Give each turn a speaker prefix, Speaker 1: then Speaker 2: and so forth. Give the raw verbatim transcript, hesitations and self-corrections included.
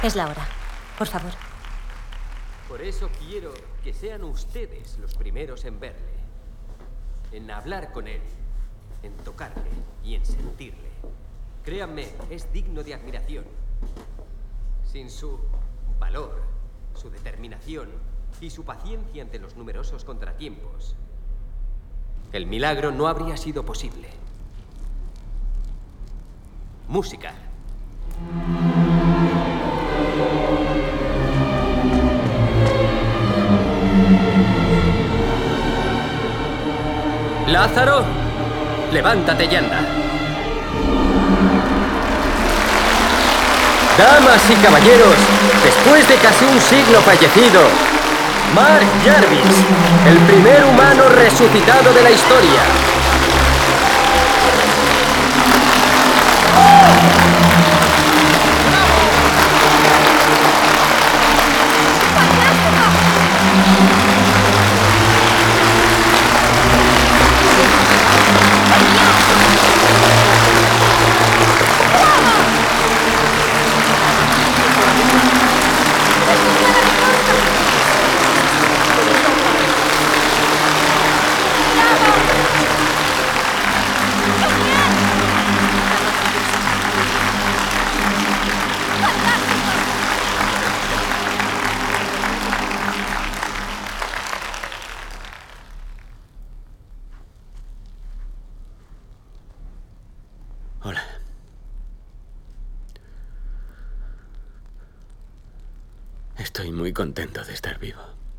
Speaker 1: Es la hora. Por favor.
Speaker 2: Por eso quiero que sean ustedes los primeros en verle, en hablar con él, en tocarle y en sentirle. Créanme, es digno de admiración. Sin su valor, su determinación y su paciencia ante los numerosos contratiempos, el milagro no habría sido posible. Música. Lázaro, levántate y anda. Damas y caballeros, después de casi un siglo fallecido, Mark Jarvis, el primer humano resucitado de la historia.
Speaker 3: Hola. Estoy muy contento de estar vivo.